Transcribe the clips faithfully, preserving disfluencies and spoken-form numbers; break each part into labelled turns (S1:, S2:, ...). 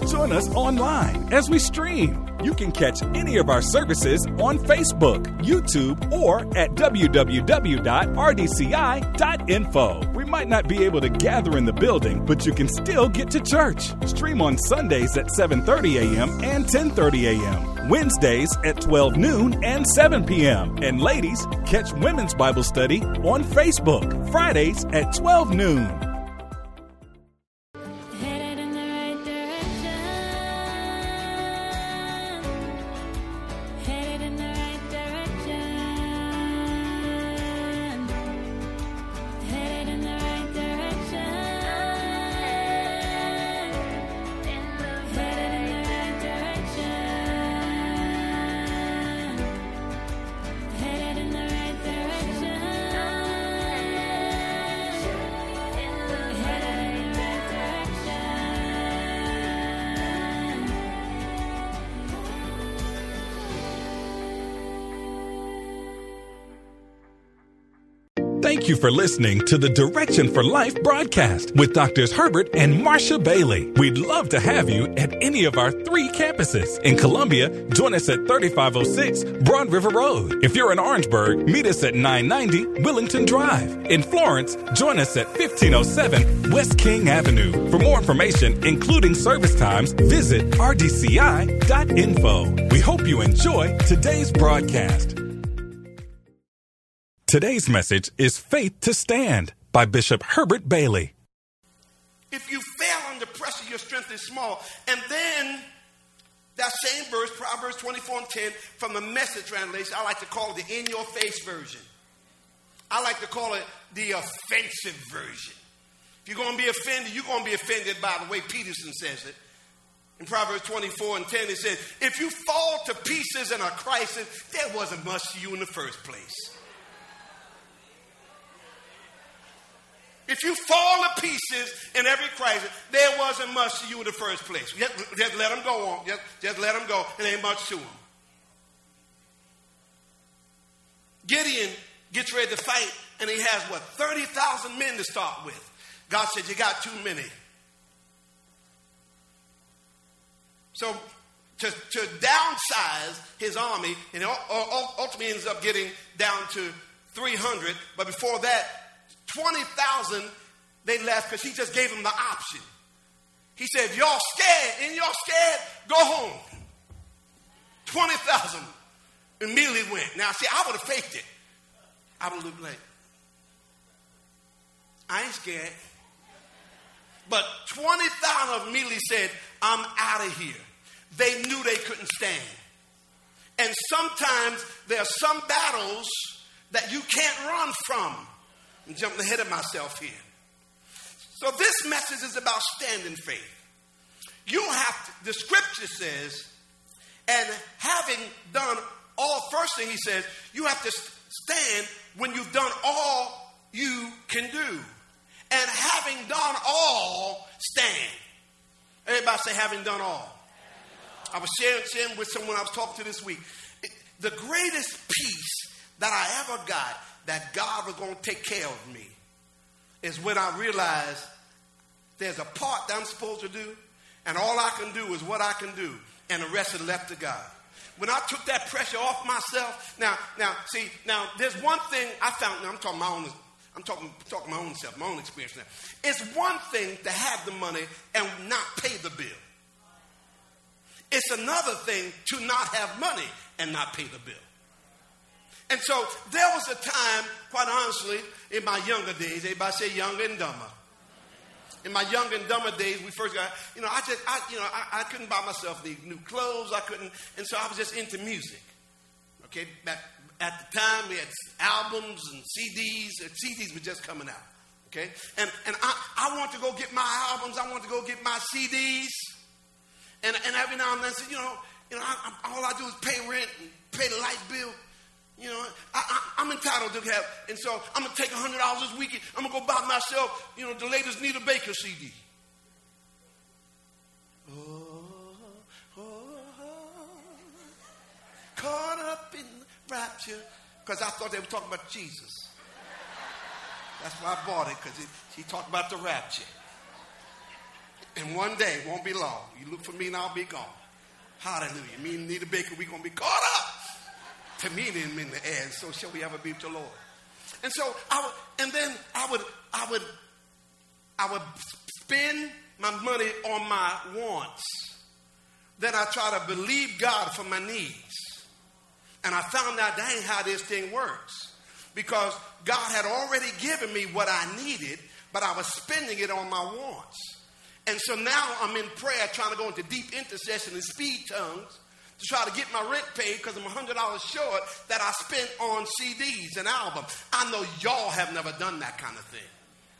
S1: Join us online as we stream. You can catch any of our services on Facebook, YouTube, or at w w w dot r d c i dot info. We might not be able to gather in the building, but you can still get to church. Stream on Sundays at seven thirty a.m. and ten thirty a.m., Wednesdays at twelve noon and seven p.m. And ladies, catch Women's Bible Study on Facebook, Fridays at twelve noon. Thank you for listening to the Direction for Life broadcast with Doctors Herbert and Marsha Bailey. We'd love to have you at any of our three campuses. In Columbia, join us at thirty-five oh six Broad River Road. If you're in Orangeburg, meet us at nine ninety Willington Drive. In Florence, join us at fifteen oh seven West King Avenue. For more information, including service times, visit r d c i dot info. We hope you enjoy today's broadcast. Today's message is Faith to Stand by Bishop Herbert Bailey.
S2: If you fail under pressure, your strength is small. And then that same verse, Proverbs twenty-four and ten, from the Message translation, I like to call it the in-your-face version. I like to call it the offensive version. If you're going to be offended, you're going to be offended by the way Peterson says it. In Proverbs twenty-four and ten, it says, if you fall to pieces in a crisis, there wasn't much to you in the first place. If you fall to pieces in every crisis, there wasn't much to you in the first place. Just, just let them go on. Just, just let them go. It ain't much to them. Gideon gets ready to fight, and he has, what, thirty thousand men to start with. God said, you got too many. So to, to downsize his army, and ultimately ends up getting down to three hundred. But before that, twenty thousand they left because he just gave them the option. He said, if y'all scared and y'all scared, go home. twenty thousand immediately went. Now, see, I would have faked it. I would have looked like, I ain't scared. But twenty thousand immediately said, I'm out of here. They knew they couldn't stand. And sometimes there are some battles that you can't run from. I'm jumping ahead of myself here. So this message is about standing faith. You have to, the scripture says, and having done all, first thing he says, you have to stand when you've done all you can do. And having done all, stand. Everybody say, having done all. I was sharing, sharing with someone I was talking to this week. It, the greatest peace that I ever got, that God was going to take care of me, is when I realized there's a part that I'm supposed to do, and all I can do is what I can do, and the rest is left to God. When I took that pressure off myself, now, now, see, now there's one thing I found. Now I'm talking my own. I'm talking talking my own self, my own experience. Now, it's one thing to have the money and not pay the bill. It's another thing to not have money and not pay the bill. And so there was a time, quite honestly, in my younger days, everybody say younger and dumber. In my younger and dumber days, we first got, you know, I just, I, you know, I, I couldn't buy myself the new clothes. I couldn't, and so I was just into music. Okay, back at the time we had albums and C Ds. And C Ds were just coming out. Okay, and and I, I wanted to go get my albums. I wanted to go get my C Ds. And and every now and then I said, you know, you know, I, I, all I do is pay rent and pay the light bill. You know, I, I, I'm entitled to have, and so I'm gonna take a hundred dollars this weekend. I'm gonna go buy myself, you know, the latest Nita Baker C D. Oh, oh, oh, caught up in rapture, because I thought they were talking about Jesus. That's why I bought it, because he talked about the rapture. And one day, won't be long, you look for me and I'll be gone. Hallelujah. Me and Nita Baker, we're going to be caught up to meet him in the air. And so shall we ever be with the Lord. And so I would, and then I would, I would, I would spend my money on my wants. Then I try to believe God for my needs. And I found out that ain't how this thing works. Because God had already given me what I needed, but I was spending it on my wants. And so now I'm in prayer trying to go into deep intercession and speed tongues to try to get my rent paid because I'm one hundred dollars short that I spent on C Ds and albums. I know y'all have never done that kind of thing.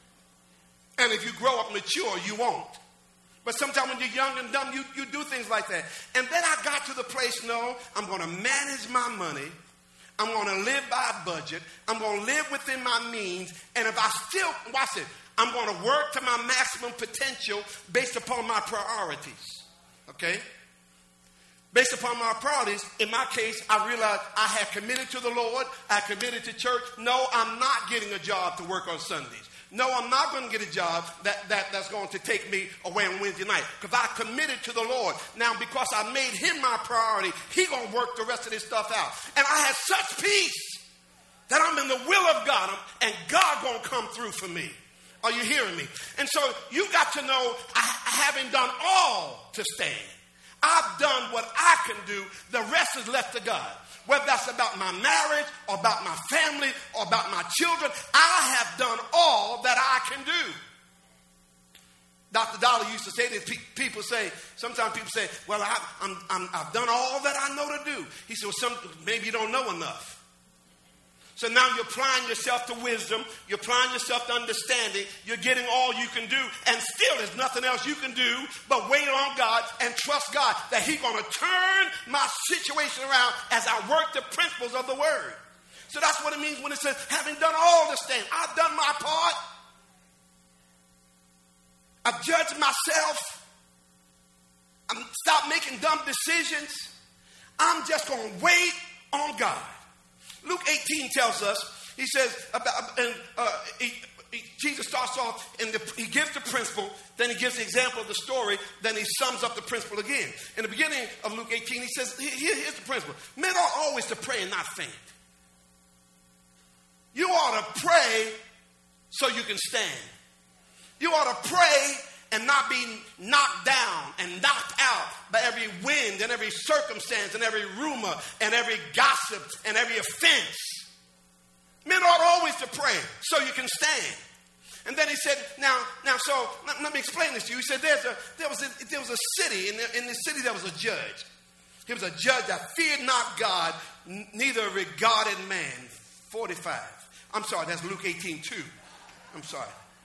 S2: And if you grow up mature, you won't. But sometimes when you're young and dumb, you, you do things like that. And then I got to the place, no, I'm going to manage my money. I'm going to live by a budget. I'm going to live within my means. And if I still, watch it, I'm going to work to my maximum potential based upon my priorities. Okay? Based upon my priorities, in my case, I realized I had committed to the Lord. I committed to church. No, I'm not getting a job to work on Sundays. No, I'm not going to get a job that, that, that's going to take me away on Wednesday night because I committed to the Lord. Now, because I made him my priority, he going to work the rest of this stuff out. And I had such peace that I'm in the will of God and God going to come through for me. Are you hearing me? And so you got to know I, I haven't done all to stand. I've done what I can do. The rest is left to God. Whether that's about my marriage or about my family or about my children, I have done all that I can do. Doctor Dollar used to say this. People say, sometimes people say, well, I, I'm, I'm, I've done all that I know to do. He said, well, some, maybe you don't know enough. So now you're applying yourself to wisdom. You're applying yourself to understanding. You're getting all you can do. And still there's nothing else you can do but wait on God and trust God that he's going to turn my situation around as I work the principles of the word. So that's what it means when it says, having done all this thing, I've done my part. I've judged myself. I'm stopped making dumb decisions. I'm just going to wait on God. Luke eighteen tells us, he says, about, and, uh, he, he, Jesus starts off, and the, he gives the principle, then he gives the example of the story, then he sums up the principle again. In the beginning of Luke eighteen, he says, here, here's the principle. Men ought always to pray and not faint. You ought to pray so you can stand. You ought to pray and not be knocked down and knocked out by every wind and every circumstance and every rumor and every gossip and every offense. Men ought always to pray so you can stand. And then he said, now, now, so let, let me explain this to you. He said, there's a, there was a, there was a city, in the, in the city there was a judge. He was a judge that feared not God, n- neither regarded man. forty-five. I'm sorry, that's Luke eighteen two. I'm sorry.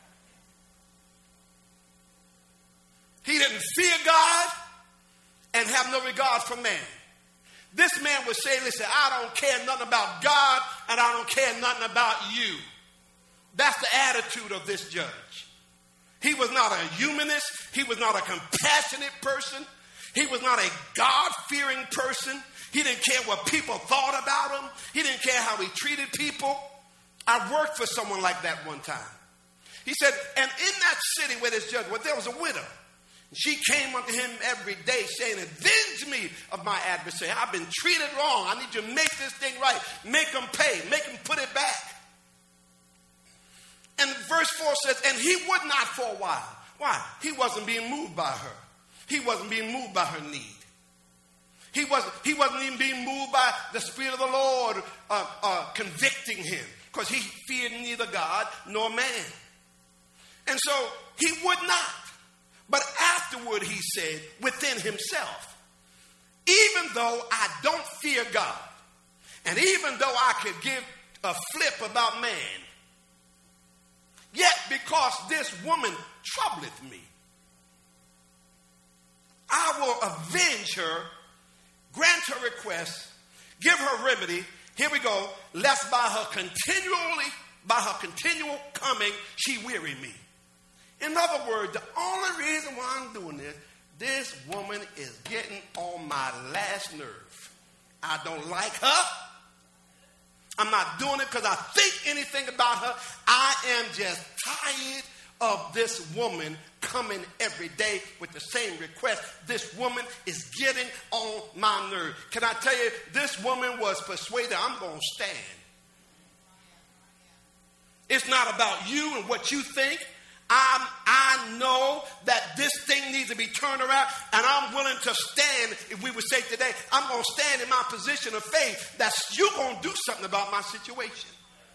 S2: He didn't fear God and have no regard for man. This man would say, listen, I don't care nothing about God and I don't care nothing about you. That's the attitude of this judge. He was not a humanist. He was not a compassionate person. He was not a God-fearing person. He didn't care what people thought about him. He didn't care how he treated people. I worked for someone like that one time. He said, and in that city where this judge was, there was a widow. She came unto him every day saying, avenge me of my adversary. I've been treated wrong. I need you to make this thing right. Make them pay. Make them put it back. And verse four says, and he would not for a while. Why? He wasn't being moved by her. He wasn't being moved by her need. He wasn't, he wasn't even being moved by the Spirit of the Lord uh, uh, convicting him. Because he feared neither God nor man. And so he would not. But afterward, he said, within himself, even though I don't fear God, and even though I could give a flip about man, yet because this woman troubleth me, I will avenge her, grant her request, give her remedy. Here we go. Lest by her continually, by her continual coming, she weary me. In other words, the only reason why I'm doing this, this woman is getting on my last nerve. I don't like her. I'm not doing it because I think anything about her. I am just tired of this woman coming every day with the same request. This woman is getting on my nerve. Can I tell you, this woman was persuaded, I'm going to stand. It's not about you and what you think. I'm, I know that this thing needs to be turned around, and I'm willing to stand. If we would say today, I'm going to stand in my position of faith that you're going to do something about my situation.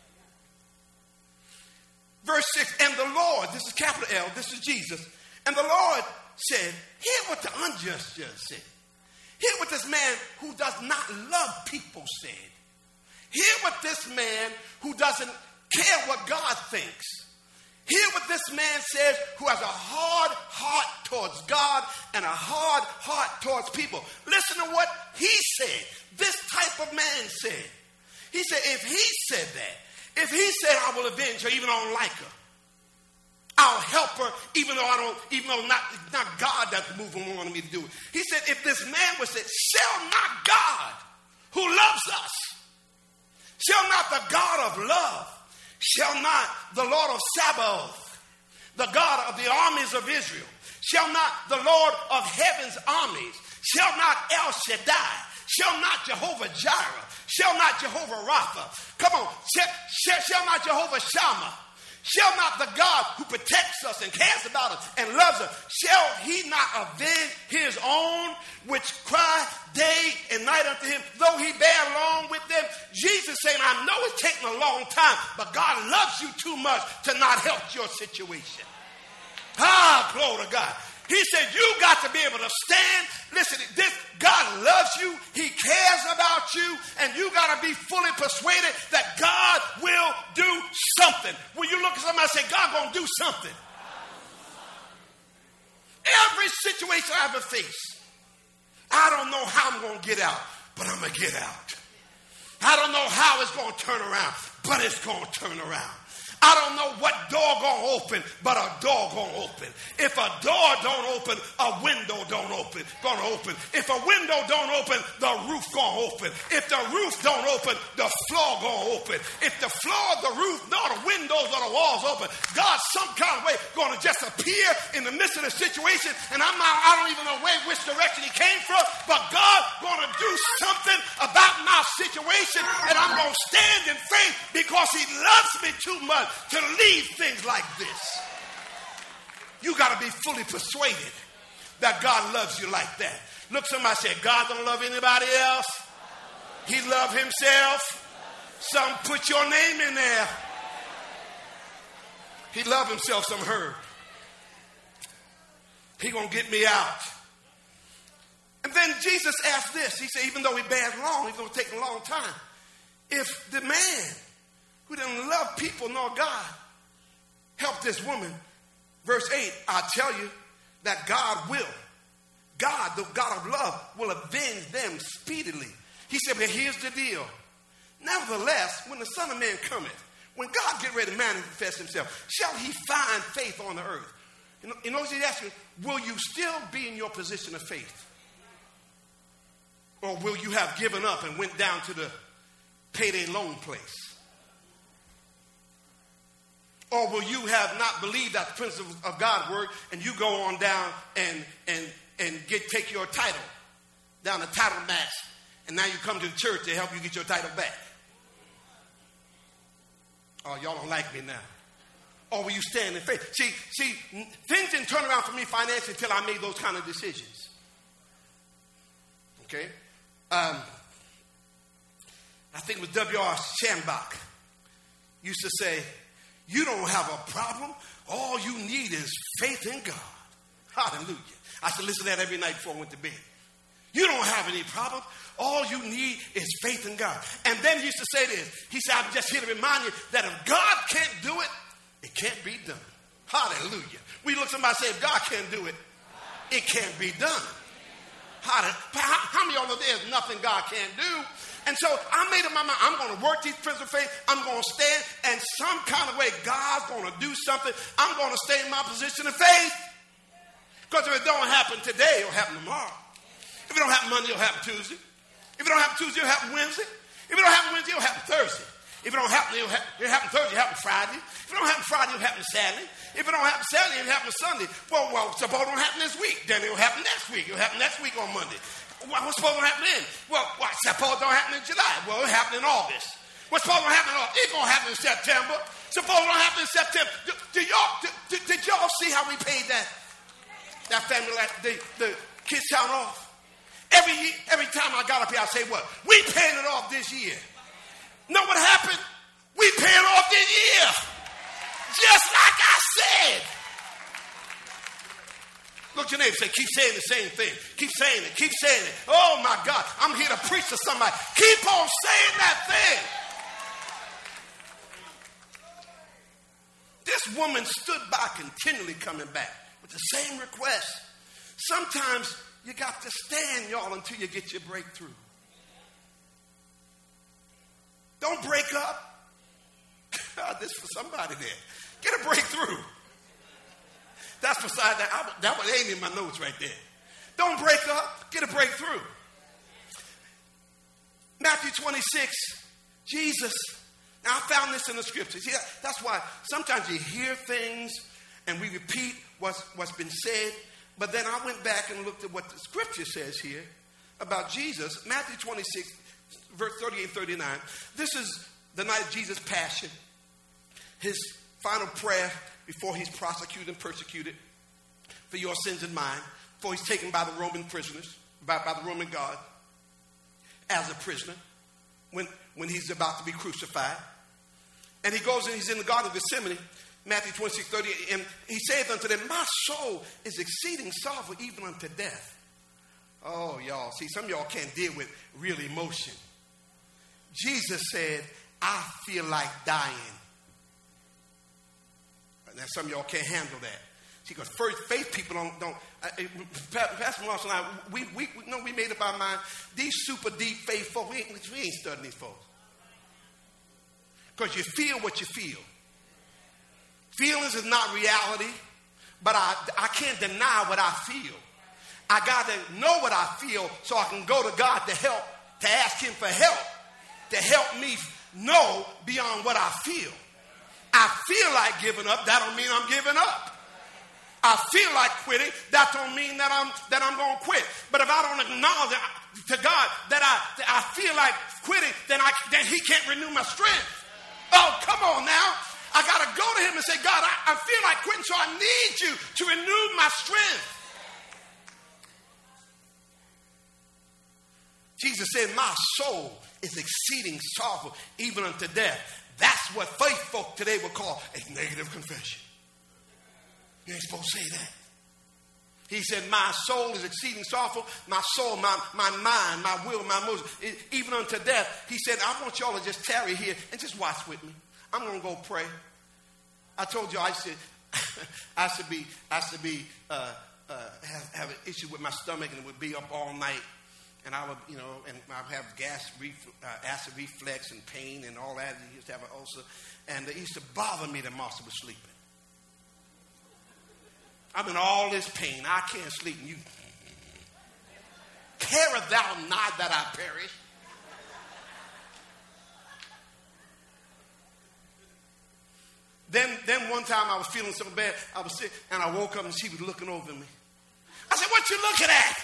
S2: Verse six, and the Lord, this is capital L, this is Jesus, and the Lord said, hear what the unjust judge said. Hear what this man who does not love people said. Hear what this man who doesn't care what God thinks. Hear what this man says who has a hard heart towards God and a hard heart towards people. Listen to what he said. This type of man said. He said, if he said that, if he said, I will avenge her even though I don't like her, I'll help her even though I don't, even though not, not God that's moving on me to do it. He said, if this man was said, shall not God who loves us, shall not the God of love, shall not the Lord of Sabaoth, the God of the armies of Israel, shall not the Lord of heaven's armies, shall not El Shaddai, shall not Jehovah Jireh, shall not Jehovah Rapha, come on, shall, shall, shall not Jehovah Shammah, shall not the God who protects us and cares about us and loves us, shall he not avenge his own which cry day and night unto him, though he bear along with them? Jesus saying, I know it's taking a long time, but God loves you too much to not help your situation. Ah, glory to God. He said, you got to be able to stand. Listen, this God loves you. He cares about you. And you got to be fully persuaded that God will do something. When you look at somebody and say, God going to do something. Every situation I ever face, I don't know how I'm going to get out, but I'm going to get out. I don't know how it's going to turn around, but it's going to turn around. I don't know what door going to open, but a door going to open. If a door don't open, a window don't open, going to open. If a window don't open, the roof going to open. If the roof don't open, the floor going to open. If the floor, the roof, nor the windows or the walls open, God some kind of way going to just appear in the midst of the situation, and I'm not, I don't even know where, which direction he came from, but God going to do something about my situation, and I'm going to stand in faith because he loves me too much to leave things like this. You got to be fully persuaded that God loves you like that. Look, somebody said, God don't love anybody else. He loved himself. Some put your name in there. He loved himself, some heard. He gonna get me out. And then Jesus asked this. He said, even though he bears long, he's gonna take a long time. If the man who doesn't love people nor God help this woman, verse eight, I tell you that God will, God, the God of love, will avenge them speedily. He said, but here's the deal. Nevertheless, when the Son of Man cometh, when God get ready to manifest himself, shall he find faith on the earth? You know, you know what he's asking? Will you still be in your position of faith? Or will you have given up and went down to the payday loan place? Or will you have not believed that the principle of God's word and you go on down and and and get take your title down the title match, and now you come to the church to help you get your title back? Oh, y'all don't like me now. Or will you stand in faith? See, see, things didn't turn around for me financially until I made those kind of decisions. Okay? Um, I think it was W R Shambach used to say, you don't have a problem. All you need is faith in God. Hallelujah. I should listen to that every night before I went to bed. You don't have any problem. All you need is faith in God. And then he used to say this. He said, I'm just here to remind you that if God can't do it, it can't be done. Hallelujah. We look at somebody and say, if God can't do it, it can't be done. How, how many of y'all know there's nothing God can't do? And so I made up my mind, I'm going to work these principles of faith. I'm going to stand, and some kind of way God's going to do something. I'm going to stay in my position of faith. Because if it don't happen today, it'll happen tomorrow. If it don't happen Monday, it'll happen Tuesday. If it don't happen Tuesday, it'll happen Wednesday. If it don't happen Wednesday, it'll happen Thursday. If it don't happen, it'll happen, it'll happen Thursday, it'll happen Friday. If it don't happen Friday, it'll happen Saturday. If it don't happen Saturday, it'll happen Sunday. Well, well, suppose it don't happen this week. Then it'll happen next week. It'll happen next week on Monday. Well, what's supposed to happen then? Well, well, suppose it don't happen in July. Well, it'll happen in August. What's supposed to happen in August? It's going to happen in September. Suppose it don't happen in September. Do, do y'all, do, do, did y'all see how we paid that, that family, the, the kids town off? Every every time I got up here, I say, what? We paying it off this year. Know what happened? We paying it off this year. Just like I said. Look at your neighbor and say, keep saying the same thing. Keep saying it. Keep saying it. Oh, my God. I'm here to preach to somebody. Keep on saying that thing. This woman stood by continually coming back with the same request. Sometimes you got to stand, y'all, until you get your breakthrough. Don't break up. God, this is for somebody there. Get a breakthrough. That's beside that. I, that was ain't in my notes right there. Don't break up. Get a breakthrough. Matthew twenty-six, Jesus. Now, I found this in the scriptures. Yeah, that's why sometimes you hear things and we repeat what's, what's been said. But then I went back and looked at what the scripture says here about Jesus. Matthew twenty-six, verse thirty-eight and thirty-nine. This is the night of Jesus' passion. His final prayer before he's prosecuted and persecuted for your sins and mine. Before he's taken by the Roman prisoners, by, by the Roman guard as a prisoner. When, when he's about to be crucified. And he goes and he's in the Garden of Gethsemane. Matthew twenty-six, thirty-eight, and he saith unto them, my soul is exceeding sorrowful even unto death. Oh, y'all, see, some of y'all can't deal with real emotion. Jesus said, I feel like dying. Now, some of y'all can't handle that. See, because first, faith people don't, don't uh, Pastor Marshall and I, we, we, we, no, we made up our mind. These super deep faith folk, we ain't, we ain't studying these folks. Because you feel what you feel. Feelings is not reality, but I, I can't deny what I feel. I got to know what I feel so I can go to God to help, to ask him for help, to help me know beyond what I feel. I feel like giving up, that don't mean I'm giving up. I feel like quitting, that don't mean that I'm that I'm going to quit. But if I don't acknowledge to God that I that I feel like quitting, then I then he can't renew my strength. Oh, come on now. I got to go to him and say, God, I, I feel like quitting, so I need you to renew my strength. Jesus said, my soul is exceeding sorrowful, even unto death. That's what faith folk today would call a negative confession. You ain't supposed to say that. He said, my soul is exceeding sorrowful. My soul, my, my mind, my will, my emotions, even unto death. He said, I want y'all to just tarry here and just watch with me. I'm going to go pray. I told you I should, I should be, I should be, uh, uh, have, have an issue with my stomach and it would be up all night. And I would, you know, and I would have gas, ref- uh, acid reflux and pain and all that. He used to have an ulcer. And it used to bother me that Martha was sleeping. I'm in all this pain. I can't sleep. And you, careth thou not that I perish? Then, then one time I was feeling so bad, I was sick, and I woke up and she was looking over me. I said, what you looking at?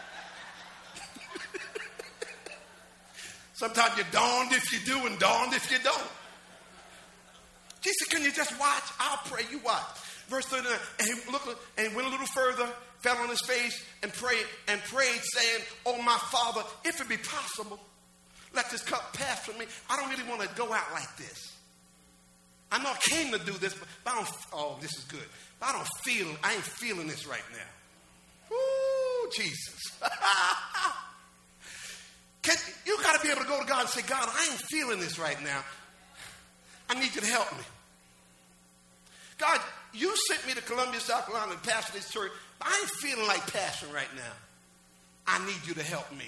S2: Sometimes you're darned if you do and darned if you don't. She said, can you just watch? I'll pray, you watch. Verse thirty-nine, and he looked and he went a little further, fell on his face and prayed, and prayed, saying, oh, my Father, if it be possible, let this cup pass from me. I don't really want to go out like this. I know I came to do this, but I don't, oh, this is good. But I don't feel, I ain't feeling this right now. Ooh, Jesus. Can, you got to be able to go to God and say, God, I ain't feeling this right now. I need you to help me. God, you sent me to Columbia, South Carolina to pastor this church, but I ain't feeling like pastoring right now. I need you to help me.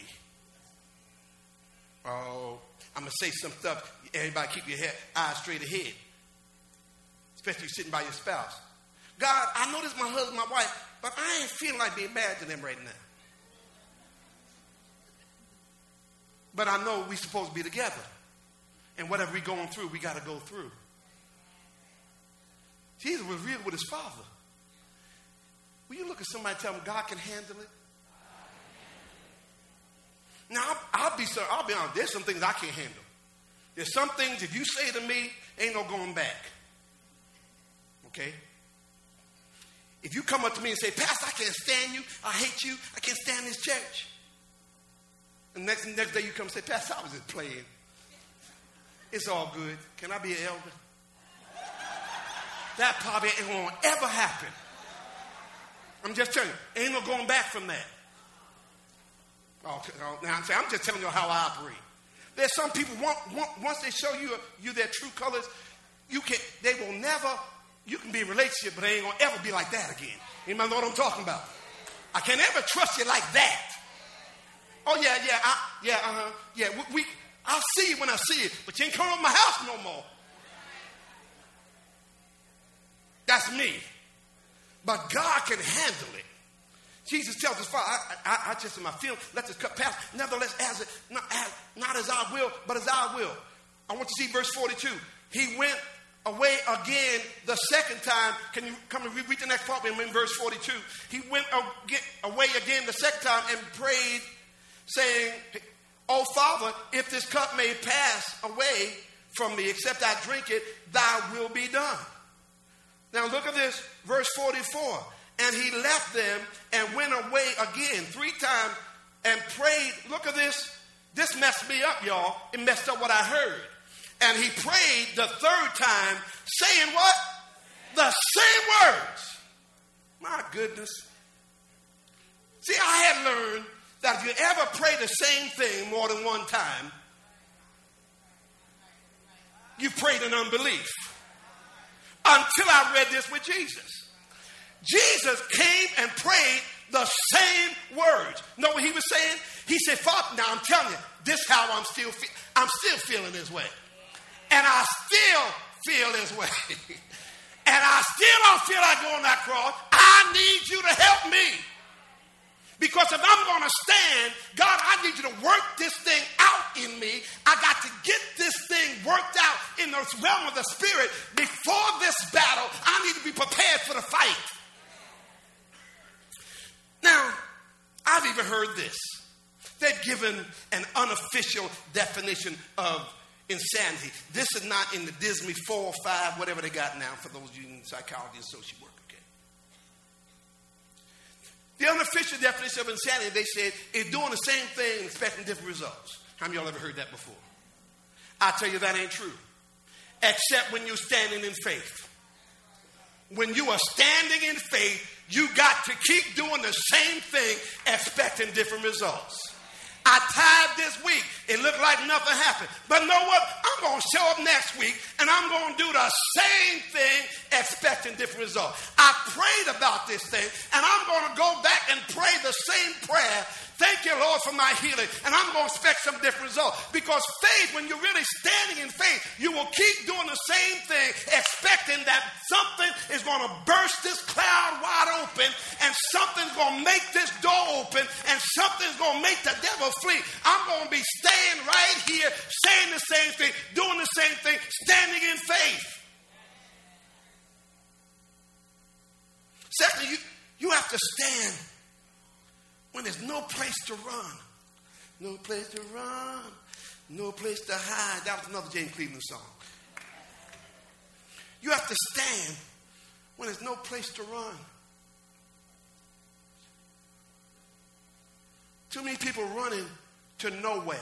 S2: Oh, I'm going to say some stuff. Everybody keep your head, eyes straight ahead. Especially if you're sitting by your spouse. God, I know this is my husband, my wife, but I ain't feeling like being married to them right now. But I know we're supposed to be together. And whatever we're going through, we got to go through. Jesus was real with his Father. Will you look at somebody and tell them God can handle it? Now, I'll, I'll be sir, I'll be honest. There's some things I can't handle. There's some things if you say to me, ain't no going back. Okay? If you come up to me and say, Pastor, I can't stand you. I hate you. I can't stand this church. And next next day you come and say, Pastor, I was just playing. It's all good. Can I be an elder? That probably ain't going to ever happen. I'm just telling you, ain't no going back from that. Oh, now I'm saying, I'm just telling you how I operate. There's some people, once they show you, you their true colors, you can, they will never, you can be in a relationship, but they ain't going to ever be like that again. Anybody know what I'm talking about? I can't ever trust you like that. Oh, yeah, yeah, I, yeah, uh-huh, yeah, we, we, I'll see you when I see you, but you ain't coming over my house no more. That's me. But God can handle it. Jesus tells his Father, I, I, I just in my feelings, let this cup pass. Nevertheless, as it, not, as, not as I will, but as I will. I want to see verse forty-two. He went away again the second time. Can you come and read the next part in verse forty-two? He went away again the second time and prayed, saying, O Father, if this cup may pass away from me, except I drink it, thy will be done. Now look at this, verse forty-four. And he left them and went away again three times and prayed. Look at this. This messed me up, y'all. It messed up what I heard. And he prayed the third time, saying what? The same words. My goodness. See, I had learned that if you ever pray the same thing more than one time, you prayed in unbelief. Until I read this with Jesus. Jesus came and prayed the same words. Know what he was saying? He said, Father, now I'm telling you, this is how I'm still fe- I'm still feeling this way. And I still feel this way. And I still don't feel like going that cross. I need you to help me. Because if I'm going to stand, God, I need you to work this thing out in me. I got to get this thing worked out in the realm of the Spirit. Before this battle, I need to be prepared for the fight. Now, I've even heard this. They've given an unofficial definition of insanity. This is not in the Disney four or five, whatever they got now for those of you in psychology and social work. Okay. The unofficial definition of insanity, they said, is doing the same thing expecting different results. How many of y'all ever heard that before? I tell you that ain't true. Except when you're standing in faith. When you are standing in faith, you got to keep doing the same thing, expecting different results. I tied this week. It looked like nothing happened. But know what? I'm going to show up next week, and I'm going to do the same thing, expecting different results. I prayed about this thing, and I'm going to go back and pray the same prayer. Thank you, Lord, for my healing. And I'm going to expect some different results. Because faith, when you're really standing in faith, you will keep doing the same thing, expecting that something is going to burst this cloud wide open, and something's going to make this door open, and something's going to make the devil flee. I'm going to be staying right here, saying the same thing, doing the same thing, standing in faith. Secondly, you, you have to stand when there's no place to run. No place to run. No place to hide. That was another James Cleveland song. You have to stand when there's no place to run. Too many people running to nowhere.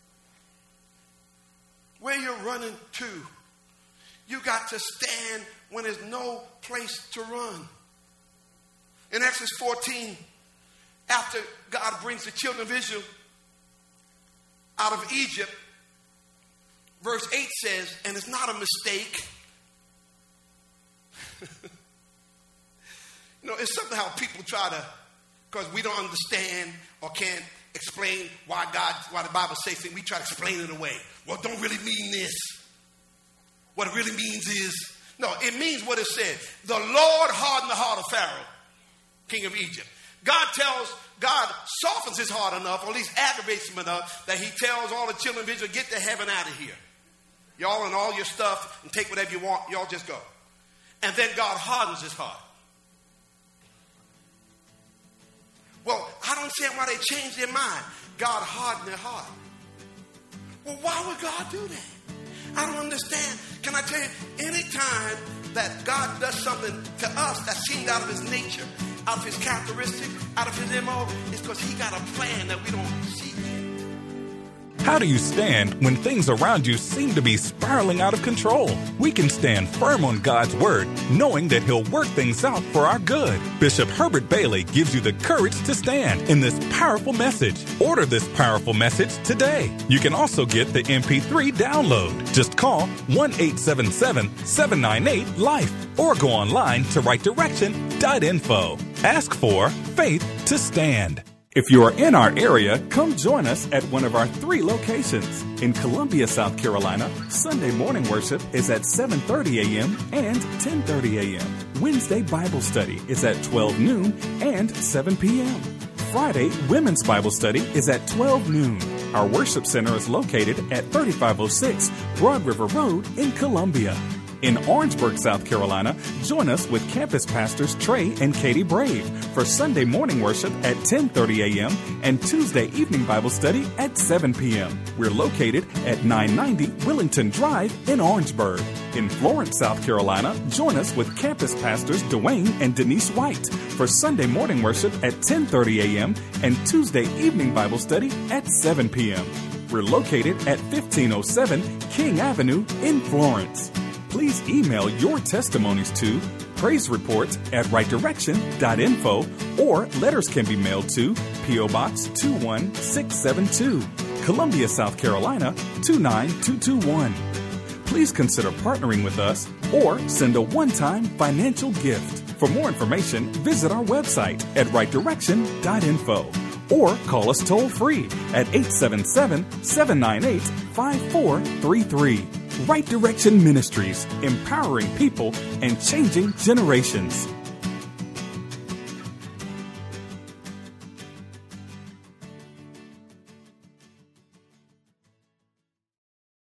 S2: Where you're running to, you got to stand when there's no place to run. In Exodus fourteen, after God brings the children of Israel out of Egypt, verse eight says, and it's not a mistake. You know, it's something how people try to, because we don't understand or can't explain why God, why the Bible says things, we try to explain it away. Well, it don't really mean this. What it really means is, no, it means what it said. The Lord hardened the heart of Pharaoh, king of Egypt. God tells, God softens his heart enough, or at least aggravates him enough, that he tells all the children of Israel, get the heaven out of here. Y'all and all your stuff and take whatever you want. Y'all just go. And then God hardens his heart. Well, I don't understand why they changed their mind. God hardened their heart. Well, why would God do that? I don't understand. Can I tell you, anytime that God does something to us that seems out of his nature, out of his characteristics, out of his M O, it's because he got a plan that we don't see yet.
S1: How do you stand when things around you seem to be spiraling out of control? We can stand firm on God's word, knowing that he'll work things out for our good. Bishop Herbert Bailey gives you the courage to stand in this powerful message. Order this powerful message today. You can also get the M P three download. Just call one eight seven seven, seven nine eight, LIFE or go online to right direction dot info. Ask for Faith to Stand. If you are in our area, come join us at one of our three locations. In Columbia, South Carolina, Sunday morning worship is at seven thirty a.m. and ten thirty a.m. Wednesday Bible study is at twelve noon and seven p.m. Friday Women's Bible study is at twelve noon. Our worship center is located at thirty-five oh six Broad River Road in Columbia. In Orangeburg, South Carolina, join us with campus pastors Trey and Katie Brave for Sunday morning worship at ten thirty a.m. and Tuesday evening Bible study at seven p.m. We're located at nine ninety Willington Drive in Orangeburg. In Florence, South Carolina, join us with campus pastors Dwayne and Denise White for Sunday morning worship at ten thirty a.m. and Tuesday evening Bible study at seven p.m. We're located at fifteen oh seven King Avenue in Florence. Please email your testimonies to praise report at right direction dot info or letters can be mailed to P O. Box two one six seven two, Columbia, South Carolina two nine two two one. Please consider partnering with us or send a one-time financial gift. For more information, visit our website at right direction dot info or call us toll-free at eight seven seven, seven nine eight, five four three three. Right Direction Ministries, empowering people and changing generations.